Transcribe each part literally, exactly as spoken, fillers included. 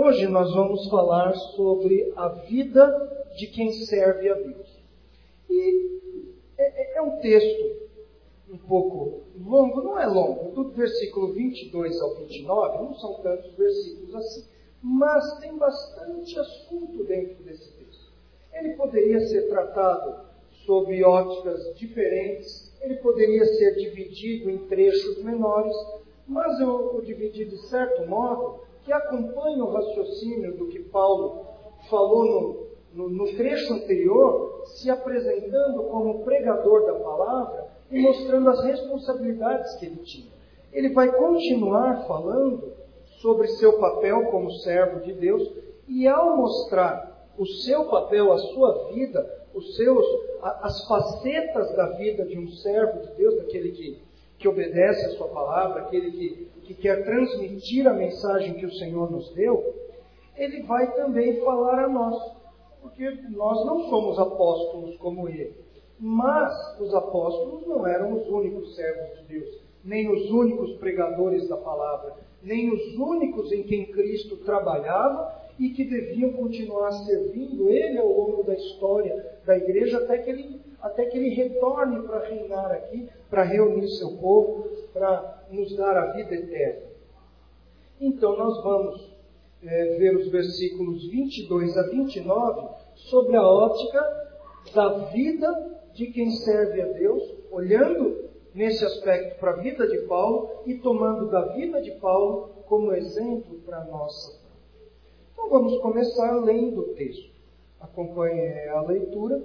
Hoje nós vamos falar sobre a vida de quem serve a Deus. E é, é um texto um pouco longo, não é longo, do versículo vinte e dois ao vinte e nove, não são tantos versículos assim, mas tem bastante assunto dentro desse texto. Ele poderia ser tratado sob óticas diferentes, ele poderia ser dividido em trechos menores, mas eu o dividi de certo modo que acompanha o raciocínio do que Paulo falou no, no, no trecho anterior, se apresentando como pregador da palavra e mostrando as responsabilidades que ele tinha. Ele vai continuar falando sobre seu papel como servo de Deus, e ao mostrar o seu papel, a sua vida, os seus, as facetas da vida de um servo de Deus, daquele que, que obedece a sua palavra, aquele que, que quer transmitir a mensagem que o Senhor nos deu, ele vai também falar a nós, porque nós não somos apóstolos como ele. Mas os apóstolos não eram os únicos servos de Deus, nem os únicos pregadores da palavra, nem os únicos em quem Cristo trabalhava e que deviam continuar servindo Ele ao longo da história da igreja até que Ele, até que ele retorne para reinar aqui, para reunir seu povo, para nos dar a vida eterna. Então nós vamos é, ver os versículos vinte e dois a vinte e nove sobre a ótica da vida de quem serve a Deus, olhando nesse aspecto para a vida de Paulo e tomando da vida de Paulo como exemplo para a nossa vida. Então vamos começar lendo o texto. Acompanhe a leitura.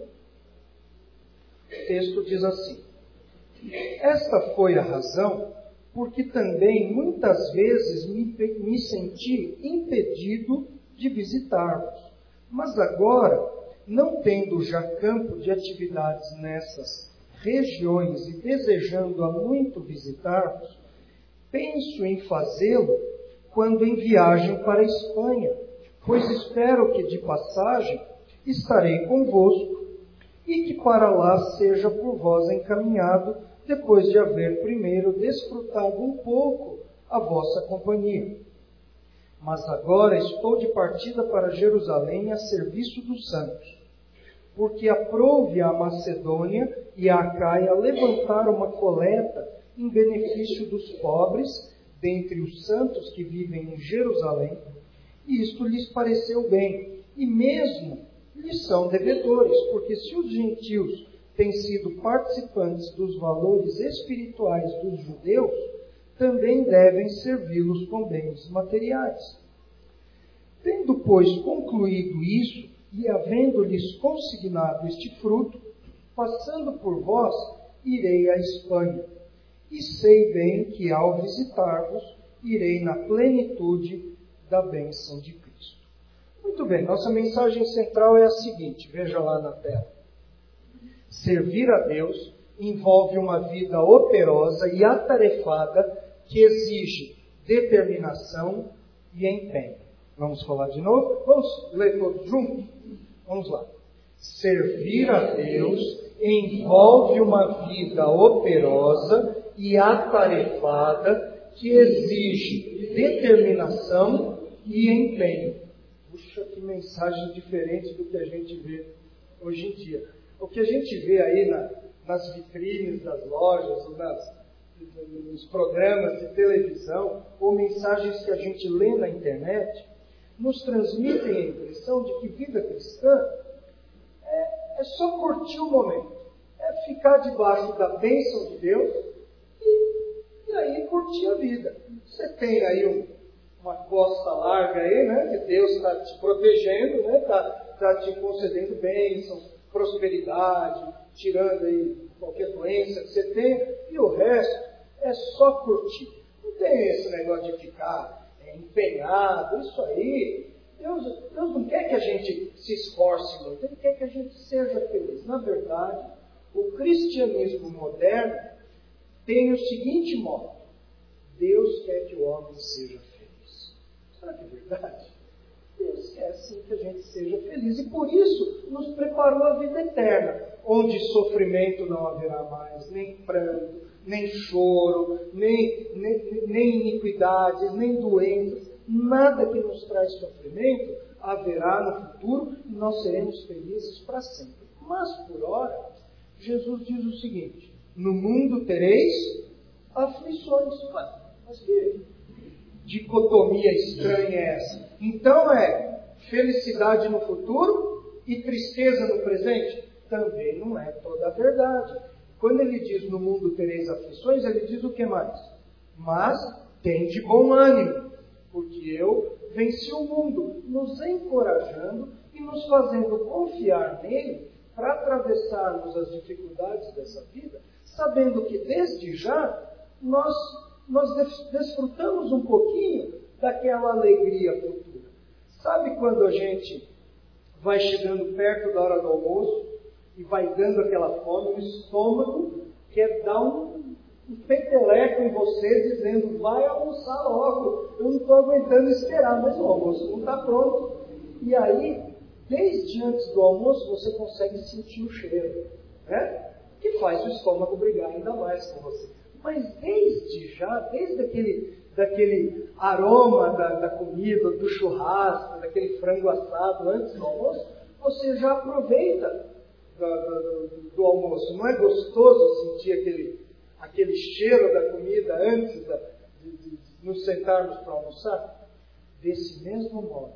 O texto diz assim: Esta foi a razão porque também muitas vezes me, me senti impedido de visitar-vos. Mas agora, não tendo já campo de atividades nessas regiões e desejando há muito visitar-vos, penso em fazê-lo quando em viagem para a Espanha, pois espero que de passagem estarei convosco e que para lá seja por vós encaminhado, depois de haver primeiro desfrutado um pouco a vossa companhia. Mas agora estou de partida para Jerusalém a serviço dos santos, porque aprouve a Macedônia e a Acaia levantar uma coleta em benefício dos pobres, dentre os santos que vivem em Jerusalém, e isto lhes pareceu bem, e mesmo lhes são devedores, porque se os gentios têm sido participantes dos valores espirituais dos judeus, também devem servi-los com bens materiais. Tendo, pois, concluído isso, e havendo-lhes consignado este fruto, passando por vós, irei à Espanha. E sei bem que, ao visitar-vos, irei na plenitude da bênção de Cristo. Muito bem, nossa mensagem central é a seguinte, veja lá na tela. Servir a Deus envolve uma vida operosa e atarefada que exige determinação e empenho. Vamos falar de novo? Vamos ler todos juntos? Vamos lá. Servir a Deus envolve uma vida operosa e atarefada que exige determinação e empenho. Puxa, que mensagem diferente do que a gente vê hoje em dia. O que a gente vê aí na, nas vitrines das lojas, ou nas, nos programas de televisão, ou mensagens que a gente lê na internet, nos transmitem a impressão de que vida cristã é, é só curtir o momento, é ficar debaixo da bênção de Deus e, e aí curtir a vida. Você tem aí um, uma costa larga aí, né, que Deus está te protegendo, né, está tá te concedendo bênção, prosperidade, tirando aí qualquer doença que você tenha, e o resto é só curtir. Não tem esse negócio de ficar empenhado, isso aí. Deus, Deus não quer que a gente se esforce muito, Ele quer que a gente seja feliz. Na verdade, o cristianismo moderno tem o seguinte modo: Deus quer que o homem seja feliz. Será que é verdade? Deus quer sim que a gente seja feliz e por isso nos preparou a vida eterna, onde sofrimento não haverá mais, nem pranto, nem choro, nem, nem, nem iniquidades, nem doenças, nada que nos traz sofrimento haverá no futuro e nós seremos felizes para sempre. Mas, por ora, Jesus diz o seguinte: no mundo tereis aflições. Mas que dicotomia estranha é essa? Então é felicidade no futuro e tristeza no presente? Também não é toda a verdade. Quando ele diz no mundo tereis aflições, ele diz o que mais? Mas tem de bom ânimo, porque eu venci o mundo, nos encorajando e nos fazendo confiar nele para atravessarmos as dificuldades dessa vida, sabendo que desde já nós, nós desfrutamos um pouquinho daquela alegria futura. Sabe quando a gente vai chegando perto da hora do almoço e vai dando aquela fome, o estômago quer dar um, um peteleco em você, dizendo: vai almoçar logo, eu não estou aguentando esperar, mas o almoço não está pronto. E aí, desde antes do almoço, você consegue sentir o cheiro, né? Que faz o estômago brigar ainda mais com você. Mas desde já, desde aquele, daquele aroma da, da comida, do churrasco, daquele frango assado antes do almoço, você já aproveita do, do, do almoço. Não é gostoso sentir aquele, aquele cheiro da comida antes da, de, de, de nos sentarmos para almoçar? Desse mesmo modo,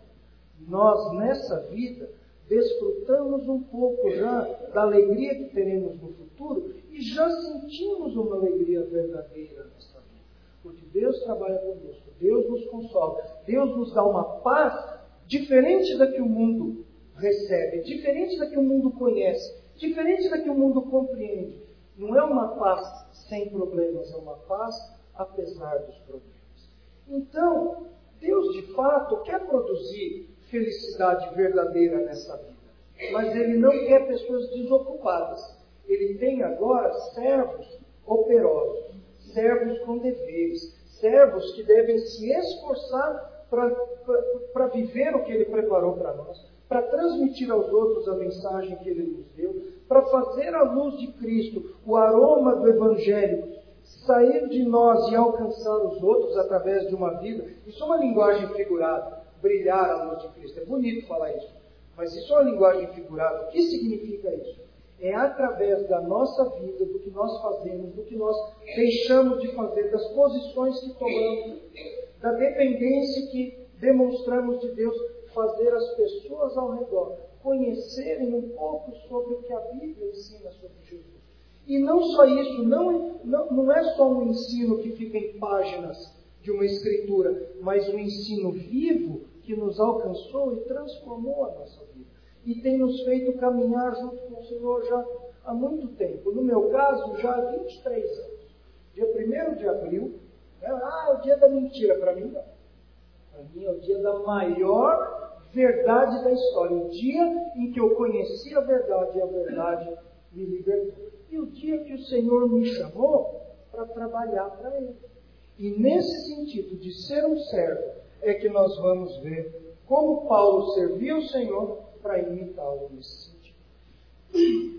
nós nessa vida desfrutamos um pouco já da alegria que teremos no futuro e já sentimos uma alegria verdadeira nessa vida. Porque Deus trabalha conosco, Deus nos consola, Deus nos dá uma paz diferente da que o mundo recebe, diferente da que o mundo conhece, diferente da que o mundo compreende. Não é uma paz sem problemas, é uma paz apesar dos problemas. Então, Deus de fato quer produzir felicidade verdadeira nessa vida. Mas Ele não quer pessoas desocupadas. Ele tem agora servos operosos, servos com deveres, servos que devem se esforçar para viver o que Ele preparou para nós, para transmitir aos outros a mensagem que Ele nos deu, para fazer a luz de Cristo, o aroma do Evangelho, sair de nós e alcançar os outros através de uma vida. Isso é uma linguagem figurada. Brilhar a luz de Cristo. É bonito falar isso. Mas isso é uma linguagem figurada. O que significa isso? É através da nossa vida, do que nós fazemos, do que nós deixamos de fazer, das posições que tomamos, da dependência que demonstramos de Deus, fazer as pessoas ao redor conhecerem um pouco sobre o que a Bíblia ensina sobre Jesus. E não só isso, não, não, não é só um ensino que fica em páginas de uma escritura, mas um ensino vivo que nos alcançou e transformou a nossa vida. E tem nos feito caminhar junto com o Senhor já há muito tempo. No meu caso, já há vinte e três anos. Dia primeiro de abril, né? Ah, é o dia da mentira. Para mim, não. Para mim é o dia da maior verdade da história. O dia em que eu conheci a verdade e a verdade me libertou. E o dia que o Senhor me chamou para trabalhar para Ele. E nesse sentido de ser um servo, é que nós vamos ver como Paulo serviu o Senhor para imitá-lo nesse sentido.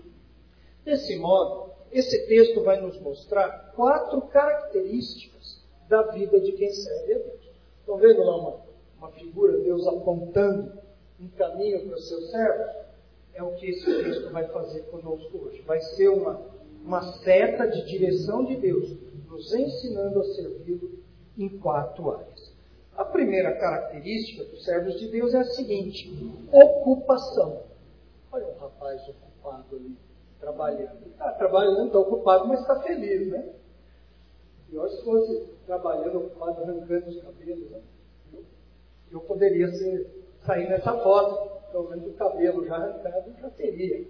Desse modo, esse texto vai nos mostrar quatro características da vida de quem serve a Deus. Estão vendo lá uma, uma figura, Deus apontando um caminho para os seus servos? É o que esse texto vai fazer conosco hoje. Vai ser uma, uma seta de direção de Deus, nos ensinando a servi-lo em quatro áreas. A primeira característica dos servos de Deus é a seguinte: ocupação. Olha um rapaz ocupado ali, trabalhando. Ele está trabalhando, está ocupado, mas está feliz, né? Pior se fosse trabalhando, ocupado, arrancando os cabelos. Né? Eu, eu poderia ser, sair nessa foto, pelo menos o cabelo já arrancado, eu já teria.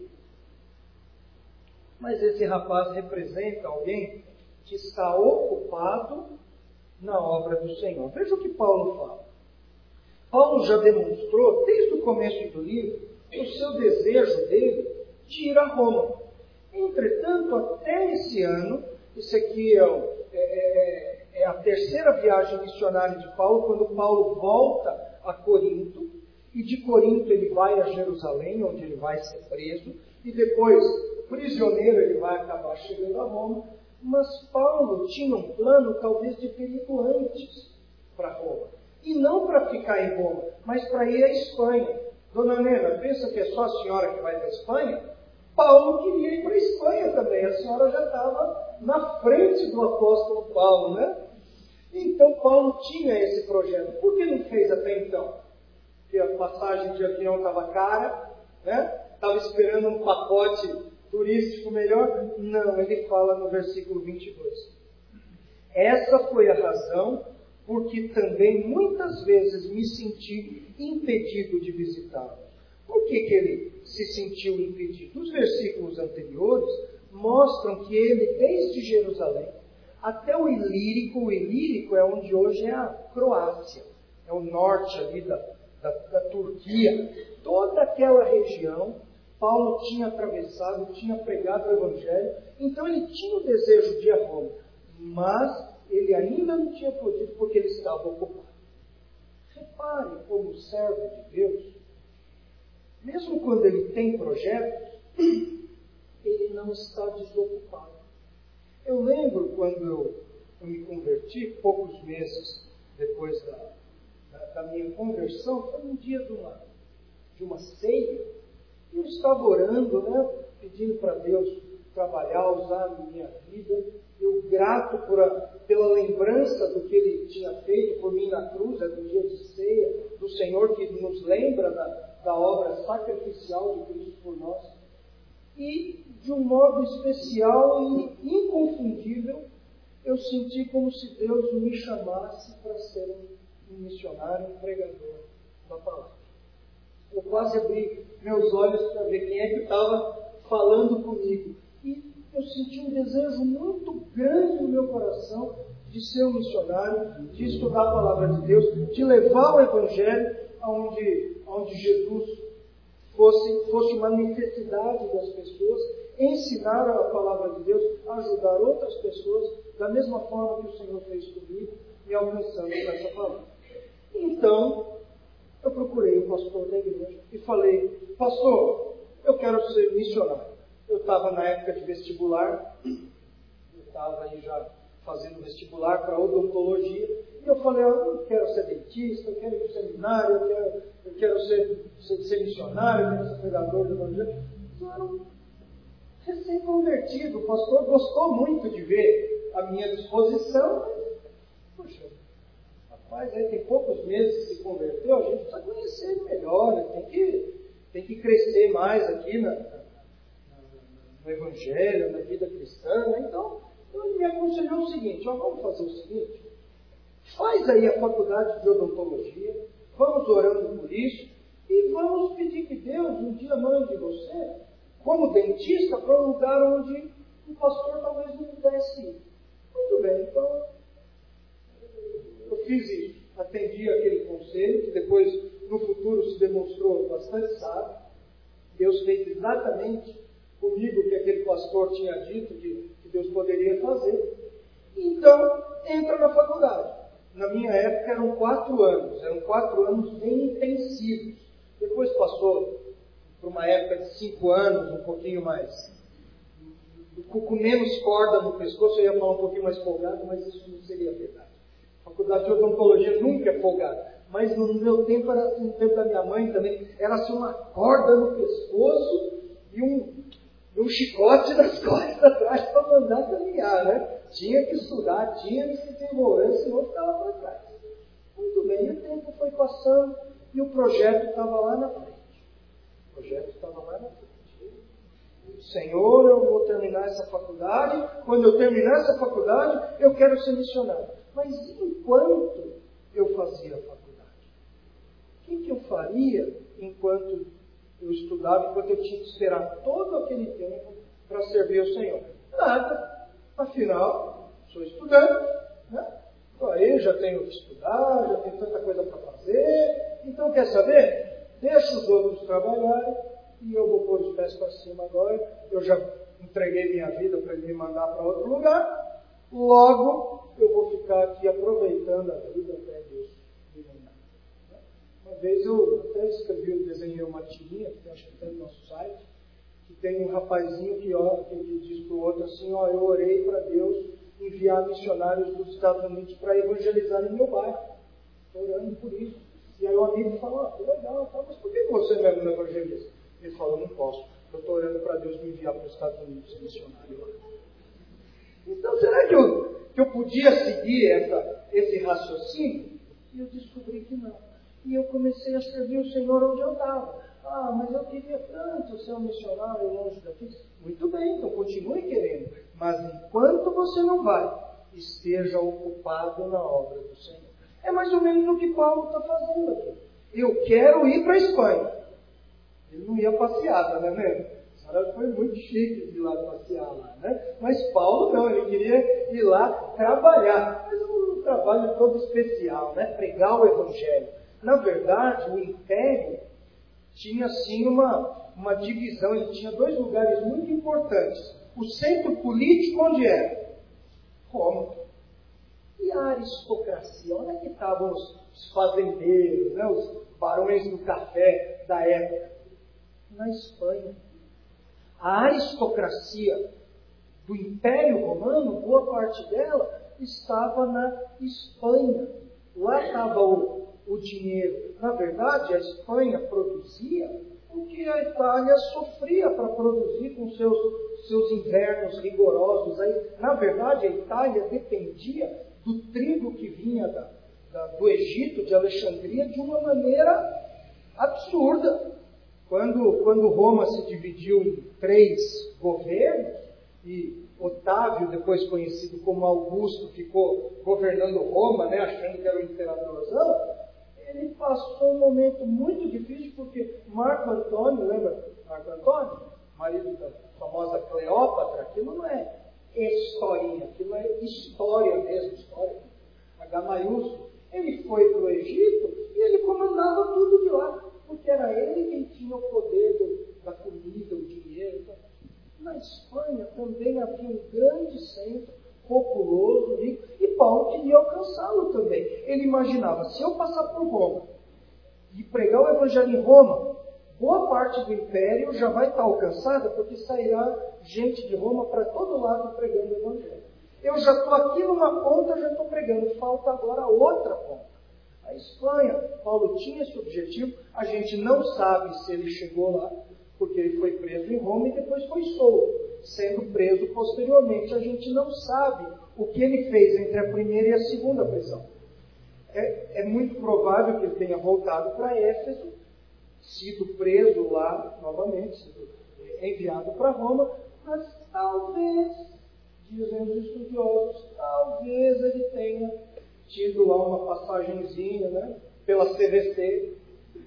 Mas esse rapaz representa alguém que está ocupado na obra do Senhor. Veja o que Paulo fala. Paulo já demonstrou, desde o começo do livro, o seu desejo dele de ir a Roma. Entretanto, até esse ano, isso aqui é, é, é a terceira viagem missionária de Paulo, quando Paulo volta a Corinto, e de Corinto ele vai a Jerusalém, onde ele vai ser preso, e depois, prisioneiro, ele vai acabar chegando a Roma. Mas Paulo tinha um plano talvez de ter ido antes para Roma. E não para ficar em Roma, mas para ir à Espanha. Dona Nena, pensa que é só a senhora que vai para a Espanha? Paulo queria ir para a Espanha também. A senhora já estava na frente do apóstolo Paulo, né? Então Paulo tinha esse projeto. Por que não fez até então? Porque a passagem de avião estava cara, né? Estava esperando um pacote turístico melhor? Não, ele fala no versículo vinte e dois. Essa foi a razão porque também muitas vezes me senti impedido de visitá-lo. Por que que ele se sentiu impedido? Os versículos anteriores mostram que ele, desde Jerusalém até o Ilírico, o Ilírico é onde hoje é a Croácia, é o norte ali da, da, da Turquia, toda aquela região, Paulo tinha atravessado, tinha pregado o Evangelho, então ele tinha o desejo de ir a Roma, mas ele ainda não tinha podido porque ele estava ocupado. Repare como servo de Deus, mesmo quando ele tem projetos, ele não está desocupado. Eu lembro quando eu, eu me converti, poucos meses depois da, da, da minha conversão, foi um dia de uma, de uma ceia, e eu estava orando, né, pedindo para Deus trabalhar, usar a minha vida, eu grato por a, pela lembrança do que Ele tinha feito por mim na cruz, é do dia de ceia, do Senhor que nos lembra da, da obra sacrificial de Cristo por nós. E, de um modo especial e inconfundível, eu senti como se Deus me chamasse para ser um missionário, um pregador da palavra. Eu quase abri meus olhos para ver quem é que estava falando comigo. E eu senti um desejo muito grande no meu coração de ser um missionário, de estudar a palavra de Deus, de levar o Evangelho aonde, aonde Jesus fosse, fosse uma necessidade das pessoas, ensinar a palavra de Deus, ajudar outras pessoas, da mesma forma que o Senhor fez comigo, me alcançando com essa palavra. Então, eu procurei o pastor da igreja e falei: pastor, eu quero ser missionário. Eu estava na época de vestibular, eu estava aí já fazendo vestibular para odontologia, e eu falei: eu não quero ser dentista, eu quero ir para o seminário, eu quero, eu quero ser, ser, ser missionário, eu quero ser pregador do evangelho. Eu era um recém-convertido, o pastor gostou muito de ver a minha disposição, mas, poxa, rapaz, aí tem poucos meses que se converteu, a gente precisa conhecer ele melhor, tem que, tem que crescer mais aqui na, na, no Evangelho, na vida cristã. Então, ele me aconselhou o seguinte: ó, vamos fazer o seguinte, faz aí a faculdade de odontologia, vamos orando por isso, e vamos pedir que Deus um dia mande você, como dentista, para um lugar onde o pastor talvez não pudesse ir. Muito bem, então eu fiz isso, atendi aquele conselho, que depois, no futuro, se demonstrou bastante sábio. Deus fez exatamente comigo o que aquele pastor tinha dito que, que Deus poderia fazer. Então, entra na faculdade. Na minha época eram quatro anos, eram quatro anos bem intensivos. Depois passou por uma época de cinco anos, um pouquinho mais, com menos corda no pescoço. Eu ia falar um pouquinho mais folgado, mas isso não seria verdade. A faculdade de odontologia nunca é folgada, mas no meu tempo, era assim, no tempo da minha mãe também, era assim uma corda no pescoço e um, um chicote nas costas atrás para mandar caminhar, né? Tinha que estudar, tinha que se desenvolver, senão ficava para trás. Muito bem, e o tempo foi passando e o projeto estava lá na frente. O projeto estava lá na frente. Senhor, eu vou terminar essa faculdade. Quando eu terminar essa faculdade, eu quero ser missionário. Mas enquanto eu fazia a faculdade, o que, que eu faria enquanto eu estudava, enquanto eu tinha que esperar todo aquele tempo para servir ao Senhor? Nada. Afinal, sou estudante, né? Então, aí já tenho que estudar, já tenho tanta coisa para fazer. Então, quer saber? Deixa os outros trabalharem e eu vou pôr os pés para cima agora. Eu já entreguei minha vida para ele me mandar para outro lugar. Logo, eu vou ficar aqui aproveitando a vida até Deus me mandar. Uma vez eu até escrevi, desenhei uma tirinha, que acho que está no nosso site, que tem um rapazinho que, ó, que diz para o outro assim: ó, eu orei para Deus enviar missionários dos Estados Unidos para evangelizar em meu bairro. estou orando por isso. E aí o amigo fala, ah, legal, tá, mas por que você não é um evangelista? Ele fala, eu não posso, eu estou orando para Deus me enviar para os Estados Unidos ser missionário lá. Então, será que eu, que eu podia seguir essa, esse raciocínio? E eu descobri que não. E eu comecei a servir o Senhor onde eu estava. Ah, mas eu queria tanto ser um missionário longe daqui. Muito bem, então continue querendo. Mas enquanto você não vai, esteja ocupado na obra do Senhor. É mais ou menos o que Paulo está fazendo aqui. Eu quero ir para a Espanha. Ele não ia passear, tá vendo? A senhora foi muito chique de ir lá passear lá, né? Mas Paulo não, ele queria ir lá trabalhar. Mas um trabalho todo especial, né? Pregar o Evangelho. Na verdade, o Império tinha assim uma, uma divisão, ele tinha dois lugares muito importantes. O centro político onde era? Roma. E a aristocracia? Onde é que estavam os, os fazendeiros, né? Os barões do café da época? Na Espanha. A aristocracia do Império Romano, boa parte dela, estava na Espanha. Lá estava o, o dinheiro. Na verdade, a Espanha produzia o que a Itália sofria para produzir com seus, seus invernos rigorosos. Aí, na verdade, a Itália dependia do trigo que vinha da, da, do Egito, de Alexandria, de uma maneira absurda. Quando, quando Roma se dividiu em três governos, e Otávio, depois conhecido como Augusto, ficou governando Roma, né, achando que era o imperadorzão, ele passou um momento muito difícil, porque Marco Antônio, lembra Marco Antônio? Marido da famosa Cleópatra, aquilo não é historinha, aquilo é história mesmo, história, H maiúsculo. Ele foi para o Egito e ele comandava tudo de lá, porque era ele quem tinha o poder do, da comida, o dinheiro. Então, na Espanha também havia um grande centro, populoso, rico, e Paulo queria alcançá-lo também. Ele imaginava, se eu passar por Roma e pregar o Evangelho em Roma, boa parte do império já vai estar alcançada, porque sairá gente de Roma para todo lado pregando o Evangelho. Eu já estou aqui numa ponta, já estou pregando, falta agora a outra ponta. A Espanha, Paulo tinha esse objetivo, a gente não sabe se ele chegou lá, porque ele foi preso em Roma e depois foi solto, sendo preso posteriormente. A gente não sabe o que ele fez entre a primeira e a segunda prisão. É, é muito provável que ele tenha voltado para Éfeso, sido preso lá novamente, sido enviado para Roma, mas talvez, dizem os estudiosos, talvez ele tenha tido lá uma passagenzinha, né, pela C V C,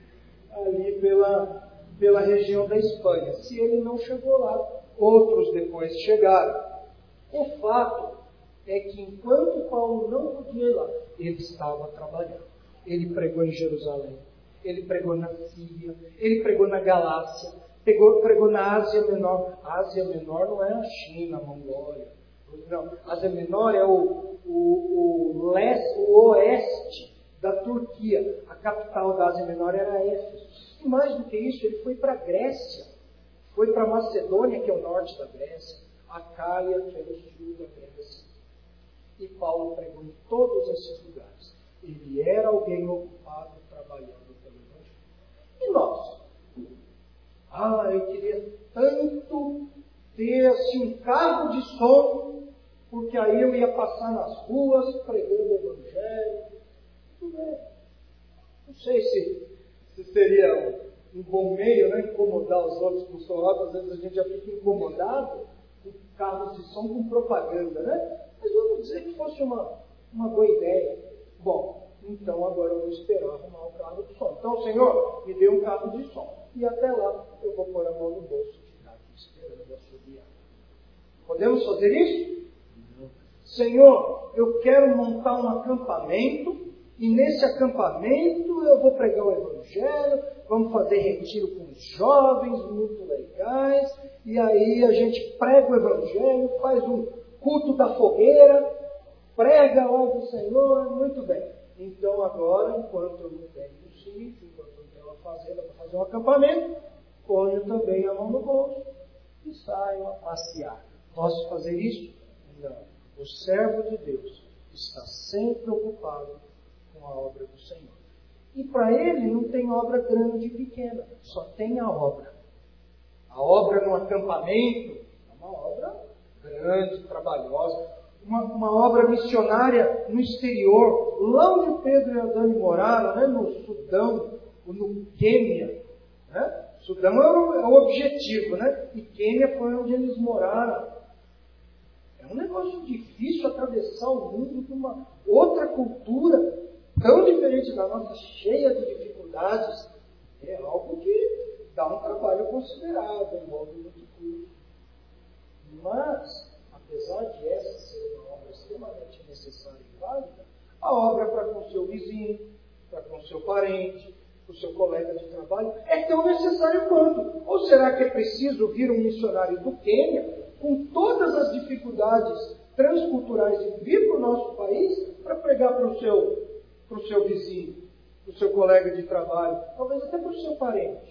ali pela, pela região da Espanha. Se ele não chegou lá, outros depois chegaram. O fato é que enquanto Paulo não podia ir lá, ele estava trabalhando. Ele pregou em Jerusalém, ele pregou na Síria, ele pregou na Galácia, pregou, pregou na Ásia Menor. A Ásia Menor não é a China, a Mongólia. Não, a Ásia Menor é o, o, o, leste, o oeste da Turquia. A capital da Ásia Menor era Éfeso. E mais do que isso, ele foi para a Grécia. Foi para Macedônia, que é o norte da Grécia. A Caia, que é o sul da Grécia. E Paulo pregou em todos esses lugares. Ele era alguém ocupado trabalhando pelo Evangelho. E nós? Ah, eu queria tanto ter assim, um carro de som, porque aí eu ia passar nas ruas pregando o Evangelho. Tudo bem. Não sei se, se seria um, um bom meio, né, incomodar os outros com som alto. Às vezes a gente já fica incomodado com carros de som com propaganda, né? Mas vamos dizer que fosse uma, uma boa ideia. Bom, então agora eu vou esperar arrumar o carro de som. Então, Senhor, me dê um carro de som. E até lá eu vou pôr a mão no bolso e ficar aqui esperando a sua guiada. Podemos fazer isso? Não. Senhor, eu quero montar um acampamento, e nesse acampamento eu vou pregar o Evangelho, vamos fazer retiro com os jovens, muito legais, e aí a gente prega o Evangelho, faz um culto da fogueira, prega lá do Senhor, muito bem. Então agora, enquanto eu não tenho um sítio, enquanto eu não tenho uma fazenda para fazer um acampamento, ponho também a mão no bolso e saio a passear. Posso fazer isso? Não. O servo de Deus está sempre ocupado com a obra do Senhor. E para ele não tem obra grande e pequena, só tem a obra. A obra no acampamento é uma obra grande, trabalhosa, uma, uma obra missionária no exterior, lá onde Pedro e a Dani moraram, né, no Sudão, no Quênia. Né? Sudão é o, é o objetivo, né? E Quênia foi onde eles moraram. É um negócio difícil atravessar o mundo de uma outra cultura tão diferente da nossa, cheia de dificuldades. É algo que dá um trabalho considerável, envolve muito custo. Mas, apesar de essa ser uma obra extremamente necessária e válida, a obra para com o seu vizinho, para com o seu parente, o seu colega de trabalho, é tão necessário quanto. Ou será que é preciso vir um missionário do Quênia, com todas as dificuldades transculturais, de vir para o nosso país para pregar para o seu, para o seu vizinho, para o seu colega de trabalho, talvez até para o seu parente?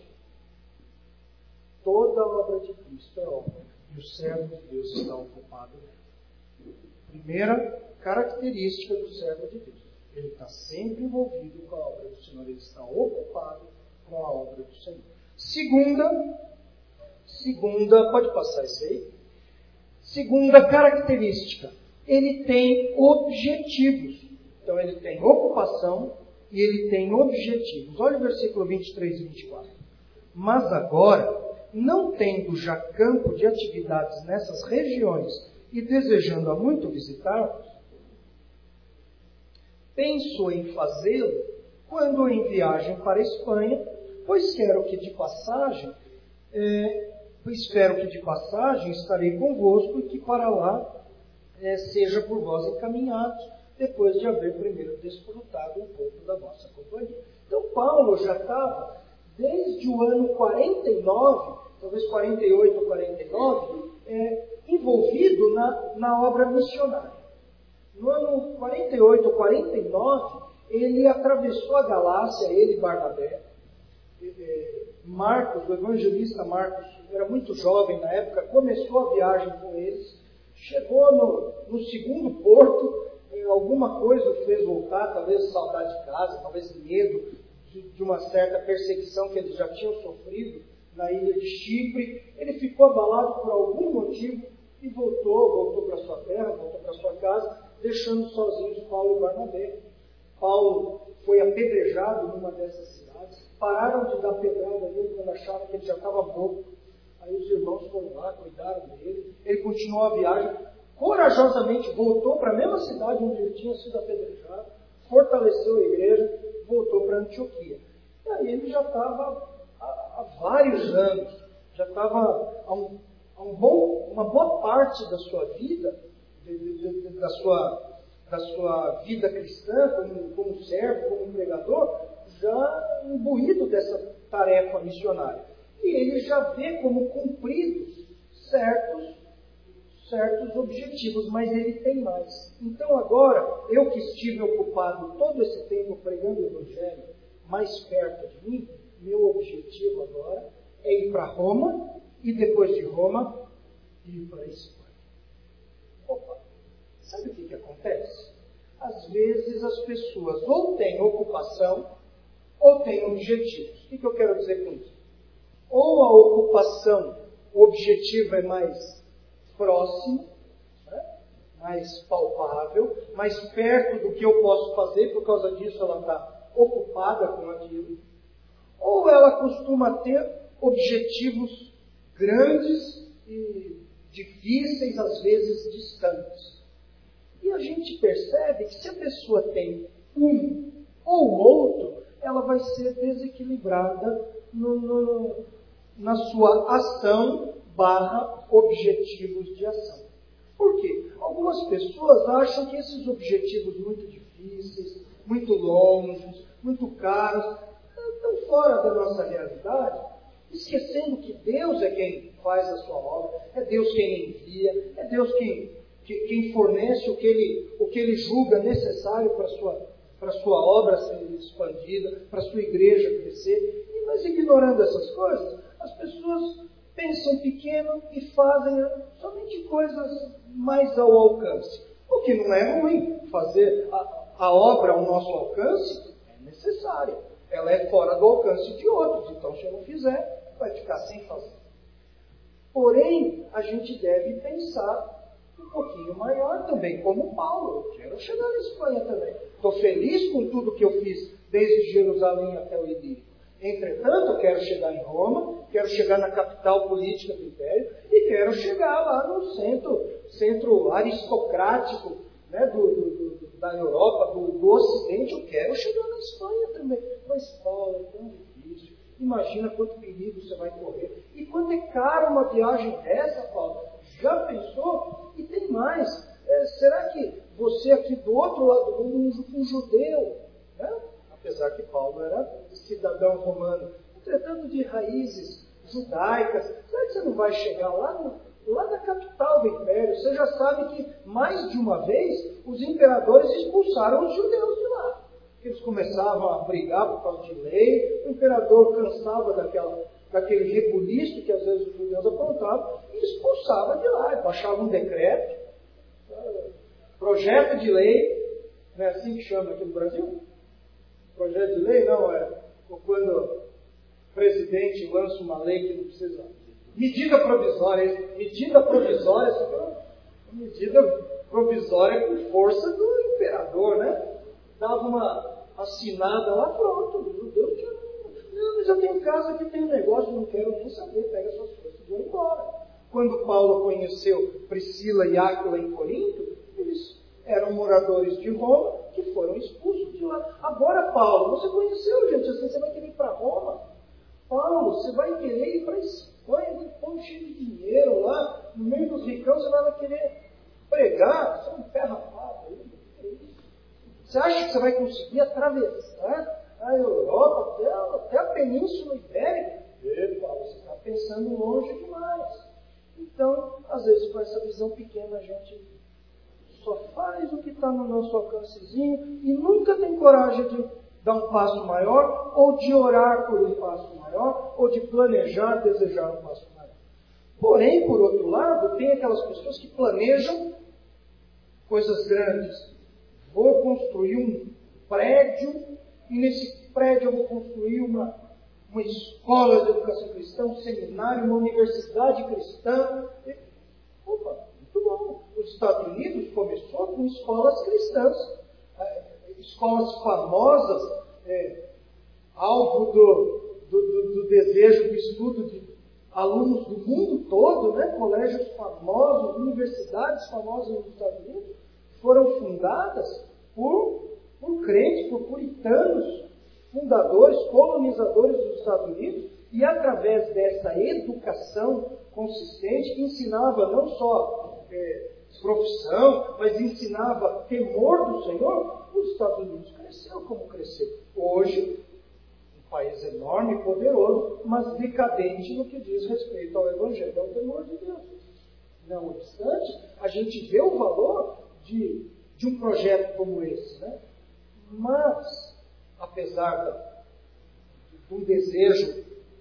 Toda a obra de Cristo é obra, e o servo de Deus está ocupado nela. Primeira característica do servo de Deus: ele está sempre envolvido com a obra do Senhor, ele está ocupado com a obra do Senhor. Segunda, segunda, pode passar isso aí? Segunda característica, ele tem objetivos. Então ele tem ocupação e ele tem objetivos. Olha o versículo vinte e três e vinte e quatro. Mas agora, não tendo já campo de atividades nessas regiões e desejando há muito visitá-los, penso em fazê-lo quando em viagem para a Espanha, pois quero que de passagem, é, pois espero que de passagem estarei convosco e que para lá é, seja por vós encaminhados, depois de haver primeiro desfrutado um pouco da vossa companhia. Então Paulo já estava, desde o ano quarenta e nove, talvez quarenta e oito ou quarenta e nove, é, envolvido na, na obra missionária. No ano quarenta e oito ou quarenta e nove, ele atravessou a Galácia, ele e Barnabé. Marcos, o evangelista Marcos, era muito jovem na época, começou a viagem com eles, chegou no, no segundo porto, alguma coisa o fez voltar, talvez saudade de casa, talvez medo de, de uma certa perseguição que eles já tinham sofrido na ilha de Chipre. Ele ficou abalado por algum motivo e voltou, voltou para sua terra, voltou para sua casa, deixando sozinhos Paulo e Barnabé. Paulo foi apedrejado numa dessas cidades, pararam de dar pedrada nele quando acharam que ele já estava morto. Aí os irmãos foram lá, cuidaram dele, ele continuou a viagem, corajosamente voltou para a mesma cidade onde ele tinha sido apedrejado, fortaleceu a igreja, voltou para Antioquia. E aí ele já estava há, há vários anos, já estava há, um, há um bom, uma boa parte da sua vida, de, de, de, da, sua, da sua vida cristã, como, como servo, como pregador, já imbuído dessa tarefa missionária. E ele já vê como cumpridos certos certos objetivos, mas ele tem mais. Então agora, eu que estive ocupado todo esse tempo pregando o Evangelho mais perto de mim, meu objetivo agora é ir para Roma e depois de Roma, ir para a Espanha. Opa, sabe o que, que acontece? Às vezes as pessoas ou têm ocupação ou têm objetivos. O que, que eu quero dizer com isso? Ou a ocupação, o objetivo é mais próximo, né? Mais palpável, mais perto do que eu posso fazer, por causa disso ela está ocupada com aquilo. Ou ela costuma ter objetivos grandes e difíceis, às vezes distantes. E a gente percebe que se a pessoa tem um ou outro, ela vai ser desequilibrada no, no, na sua ação barra objetivos de ação. Por quê? Algumas pessoas acham que esses objetivos muito difíceis, muito longos, muito caros, estão fora da nossa realidade, esquecendo que Deus é quem faz a sua obra, é Deus quem envia, é Deus quem, que, quem fornece o que, ele, o que Ele julga necessário para a sua, para a sua obra ser expandida, para a sua igreja crescer. E mas ignorando essas coisas, as pessoas pensam pequeno e fazem somente coisas mais ao alcance. O que não é ruim. Fazer a, a obra ao nosso alcance é necessária. Ela é fora do alcance de outros. Então, se eu não fizer, vai ficar sem fazer. Porém, a gente deve pensar um pouquinho maior também, como Paulo. Eu quero chegar na Espanha também. Estou feliz com tudo que eu fiz, desde Jerusalém até o Ilírio. Entretanto, quero chegar em Roma, quero chegar na capital política do Império e quero chegar lá no centro, centro aristocrático, né, do, do, do, da Europa, do, do Ocidente. Eu quero chegar na Espanha também. Mas, Paulo, é tão difícil. Imagina quanto perigo você vai correr. E quanto é caro uma viagem dessa, Paulo? Já pensou? E tem mais. É, será que você aqui do outro lado do mundo, um, um judeu, né? Apesar que Paulo era cidadão romano, entretanto de raízes judaicas, será que você não vai chegar lá, no, lá na capital do Império? Você já sabe que mais de uma vez os imperadores expulsaram os judeus de lá. Eles começavam a brigar por causa de lei, o imperador cansava daquela, daquele rebuliço que às vezes os judeus aprontavam e expulsava de lá. Baixava um decreto, projeto de lei, não é assim que chama aqui no Brasil? Projeto de lei não, é quando o presidente lança uma lei que não precisa. Medida provisória, medida provisória, medida provisória com força do imperador, né? Dava uma assinada lá, pronto, o judeu tinha. Não, mas eu tenho casa que tem um negócio, não quero nem saber, pega suas coisas e vai embora. Quando Paulo conheceu Priscila e Áquila em Corinto, eles eram moradores de Roma que foram expulsos de lá. Agora, Paulo, você conheceu, gente, assim, você vai querer ir para Roma? Paulo, você vai querer ir para a Espanha, um pão cheio de dinheiro lá, no meio dos ricãos, você vai querer pregar, você é um pé rapado. Você acha que você vai conseguir atravessar a Europa até, até a Península Ibérica? E, Paulo, você está pensando longe demais. Então, às vezes, com essa visão pequena, a gente só faz o que está no nosso alcancezinho e nunca tem coragem de dar um passo maior, ou de orar por um passo maior, ou de planejar, desejar um passo maior. Porém, por outro lado, tem aquelas pessoas que planejam coisas grandes. Vou construir um prédio, e nesse prédio eu vou construir uma, uma escola de educação cristã, um seminário, uma universidade cristã. E, opa, muito bom. Os Estados Unidos começou com escolas cristãs, escolas famosas, é, alvo do, do, do, do desejo do estudo de alunos do mundo todo, né? Colégios famosos, universidades famosas nos Estados Unidos, foram fundadas por, por crentes, por puritanos, fundadores, colonizadores dos Estados Unidos, e através dessa educação consistente, que ensinava não só é, profissão, mas ensinava temor do Senhor, os Estados Unidos cresceu como cresceu. Hoje, um país enorme e poderoso, mas decadente no que diz respeito ao Evangelho, ao temor de Deus. Não obstante, a gente vê o valor de, de um projeto como esse, né? Mas, apesar da, de um desejo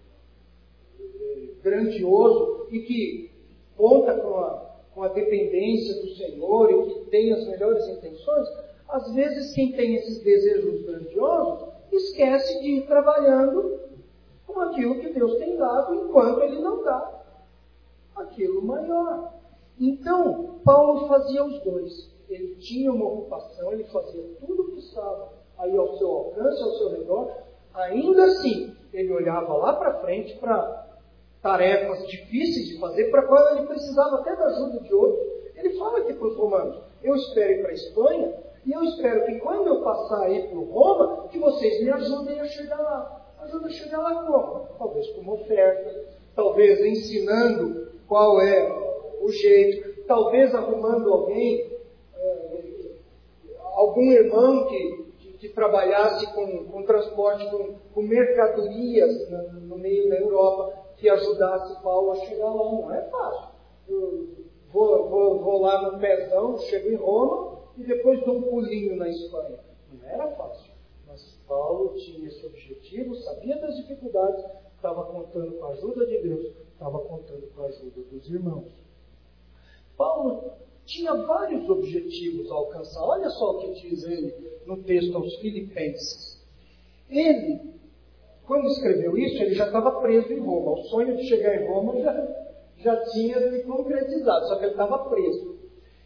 grandioso e que conta com a, com a dependência do Senhor e que tem as melhores intenções, às vezes quem tem esses desejos grandiosos esquece de ir trabalhando com aquilo que Deus tem dado enquanto Ele não dá aquilo maior. Então, Paulo fazia os dois. Ele tinha uma ocupação, ele fazia tudo o que estava aí ao seu alcance, ao seu redor. Ainda assim, ele olhava lá para frente para tarefas difíceis de fazer, para qual ele precisava até da ajuda de outros. Ele fala aqui para os romanos: eu espero ir para a Espanha, e eu espero que quando eu passar aí por Roma, que vocês me ajudem a chegar lá. Ajuda a chegar lá como? Talvez com uma oferta, talvez ensinando qual é o jeito, talvez arrumando alguém, é, algum irmão que, que, que trabalhasse com, com transporte, com, com mercadorias no, no meio da Europa, que ajudasse Paulo a chegar lá. Não é fácil. Eu vou, vou, vou lá no pezão, chego em Roma e depois dou um pulinho na Espanha. Não era fácil. Mas Paulo tinha esse objetivo, sabia das dificuldades, estava contando com a ajuda de Deus, estava contando com a ajuda dos irmãos. Paulo tinha vários objetivos a alcançar. Olha só o que diz ele no texto aos Filipenses. Ele, quando escreveu isso, ele já estava preso em Roma. O sonho de chegar em Roma já, já tinha se concretizado, só que ele estava preso.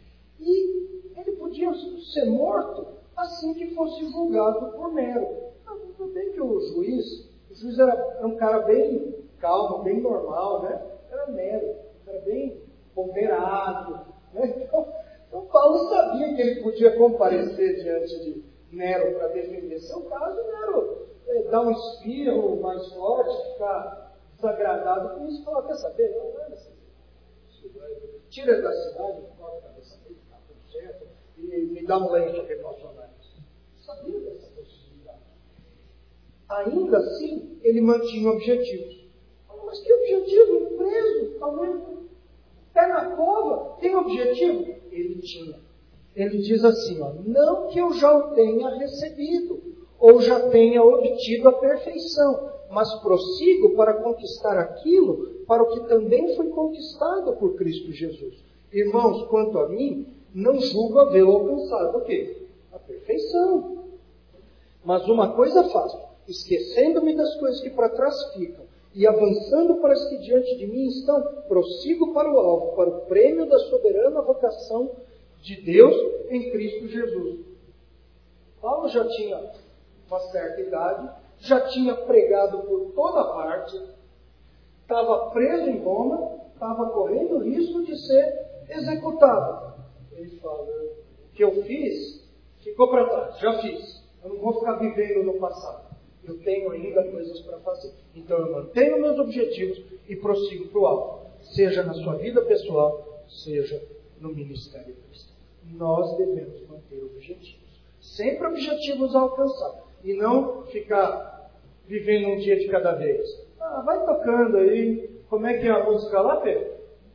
E ele podia ser morto assim que fosse julgado por Nero. Tudo bem que o juiz, o juiz era, era um cara bem calmo, bem normal, né? Era Nero, um cara bem ponderado. Né? Então, então Paulo sabia que ele podia comparecer diante de Nero para defender seu caso. Nero é, dar um espirro mais forte, ficar desagradado com isso, falar, quer saber? Não, não é assim. Tira ele da cidade, corta a cabeça dele, está tudo certo, e me dá um lenço aqui para o nariz. Sabia dessa possibilidade. Ainda assim, ele mantinha objetivos. Mas que objetivo? Preso, talvez, pé na cova, tem objetivo? Ele tinha. Ele diz assim, ó, não que eu já o tenha recebido, ou já tenha obtido a perfeição, mas prossigo para conquistar aquilo para o que também foi conquistado por Cristo Jesus. Irmãos, quanto a mim, não julgo havê-lo alcançado. O quê? A perfeição. Mas uma coisa faço, esquecendo-me das coisas que para trás ficam, e avançando para as que diante de mim estão, prossigo para o alvo, para o prêmio da soberana vocação de Deus em Cristo Jesus. Paulo já tinha uma certa idade, já tinha pregado por toda parte, estava preso em Roma, estava correndo o risco de ser executado. Ele fala, o que eu fiz, ficou para trás, já fiz. Eu não vou ficar vivendo no passado. Eu tenho ainda coisas para fazer. Então eu mantenho meus objetivos e prossigo para o alvo. Seja na sua vida pessoal, seja no ministério cristão. Nós devemos manter objetivos. Sempre objetivos a alcançar. E não ficar vivendo um dia de cada vez. Ah, vai tocando aí. Como é que é a música lá, Pedro?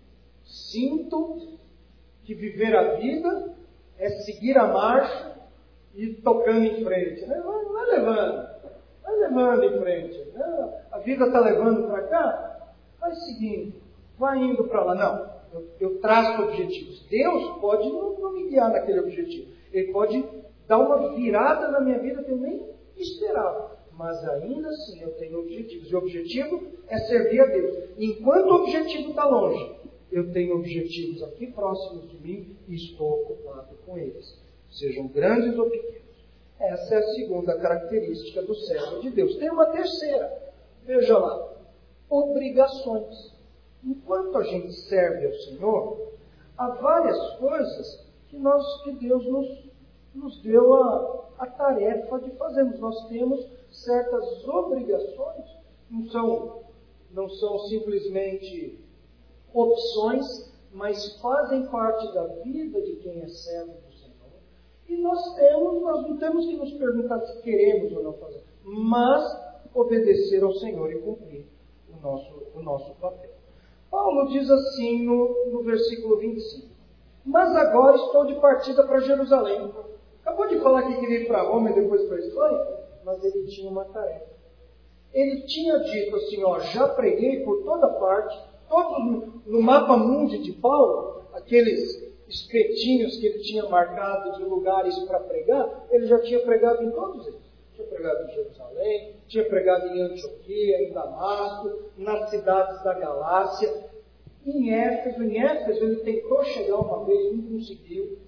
Sinto que viver a vida é seguir a marcha e ir tocando em frente. Né? Vai, vai levando. Vai levando em frente. Né? A vida está levando para cá? Vai seguindo. Vai indo para lá. Não. Eu, eu traço objetivos. Deus pode não, não me guiar naquele objetivo. Ele pode dar uma virada na minha vida que eu nem esperava. Mas ainda assim eu tenho objetivos. E o objetivo é servir a Deus. Enquanto o objetivo está longe, eu tenho objetivos aqui próximos de mim e estou ocupado com eles. Sejam grandes ou pequenos. Essa é a segunda característica do servo de Deus. Tem uma terceira. Veja lá. Obrigações. Enquanto a gente serve ao Senhor, há várias coisas que, nós, que Deus nos, nos deu a, a tarefa de fazermos. Nós temos certas obrigações, não são, não são simplesmente opções, mas fazem parte da vida de quem é servo do Senhor. E nós temos, nós não temos que nos perguntar se queremos ou não fazer, mas obedecer ao Senhor e cumprir o nosso, o nosso papel. Paulo diz assim no, no versículo vinte e cinco, mas agora estou de partida para Jerusalém. Acabou de falar que queria ir para Roma e depois para a Espanha, mas ele tinha uma tarefa. Ele tinha dito assim, ó, já preguei por toda parte, todos no, no mapa mundi de Paulo, aqueles espetinhos que ele tinha marcado de lugares para pregar, ele já tinha pregado em todos eles. Tinha pregado em Jerusalém, tinha pregado em Antioquia, em Damasco, nas cidades da Galácia, em Éfeso. Em Éfeso ele tentou chegar uma vez, não conseguiu.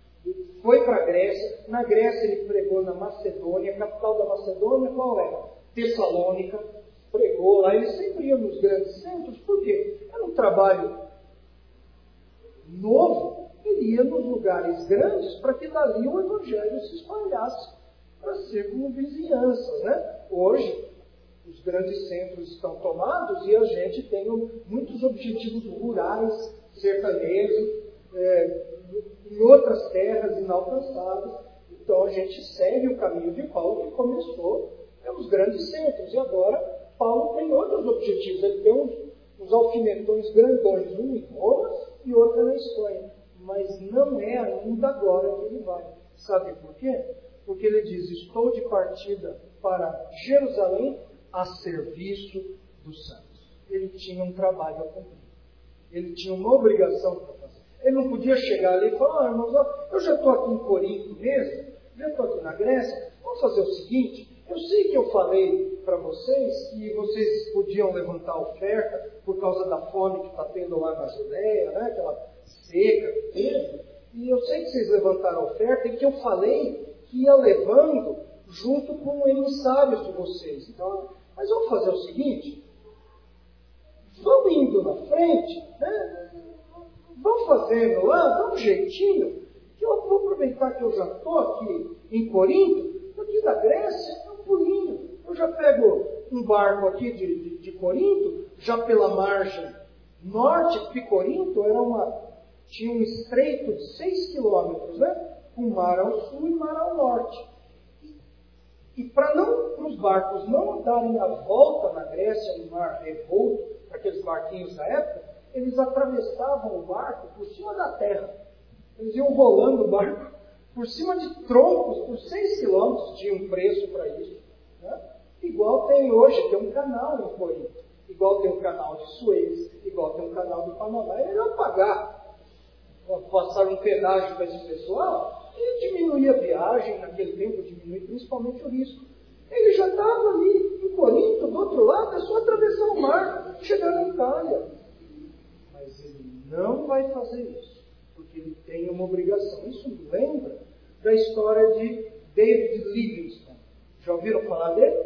Foi para a Grécia. Na Grécia ele pregou na Macedônia. A capital da Macedônia qual era? Tessalônica. Pregou lá. Ele sempre ia nos grandes centros. Por quê? Era um trabalho novo. Ele ia nos lugares grandes para que dali o evangelho se espalhasse. Para ser como vizinhanças, né? Hoje, os grandes centros estão tomados e a gente tem muitos objetivos rurais, sertanejos, é, em outras terras inalcançáveis. Então, a gente segue o caminho de Paulo, que começou pelos grandes centros. E agora, Paulo tem outros objetivos. Ele tem uns, uns alfinetões grandões, um em Roma e outro na Espanha. Mas não é ainda agora que ele vai. Sabe por quê? Porque ele diz, estou de partida para Jerusalém a serviço dos santos. Ele tinha um trabalho a cumprir. Ele tinha uma obrigação para fazer. Ele não podia chegar ali e falar, ah, irmãos, eu já estou aqui em Corinto mesmo, já estou aqui na Grécia, vamos fazer o seguinte, eu sei que eu falei para vocês que vocês podiam levantar oferta por causa da fome que está tendo lá na Judéia, né? Aquela seca que teve, e eu sei que vocês levantaram oferta e que eu falei que ia levando junto com emissários de vocês. Então, mas vamos fazer o seguinte, vamos indo na frente, né? Vamos fazendo lá, dá um jeitinho, que eu vou aproveitar que eu já estou aqui em Corinto, aqui da Grécia, é um pulinho. Eu já pego um barco aqui de, de, de Corinto, já pela margem norte, porque Corinto era uma, tinha um estreito de seis quilômetros, né? Com mar ao sul e mar ao norte. E, e para os barcos não darem a volta na Grécia, no mar revolto, aqueles barquinhos da época, eles atravessavam o barco por cima da terra. Eles iam rolando o barco por cima de troncos por seis quilômetros, tinha um preço para isso. Né? Igual tem hoje, tem um canal em Corinto. Igual tem um canal de Suez, igual tem um canal do Panamá. Ele ia pagar, passar um pedágio para esse pessoal, e diminuía a viagem, naquele tempo diminuía principalmente o risco. Ele já estava ali em Corinto, do outro lado, é só atravessar o mar, chegar na Itália. Mas ele não vai fazer isso, porque ele tem uma obrigação. Isso me lembra da história de David Livingstone. Já ouviram falar dele?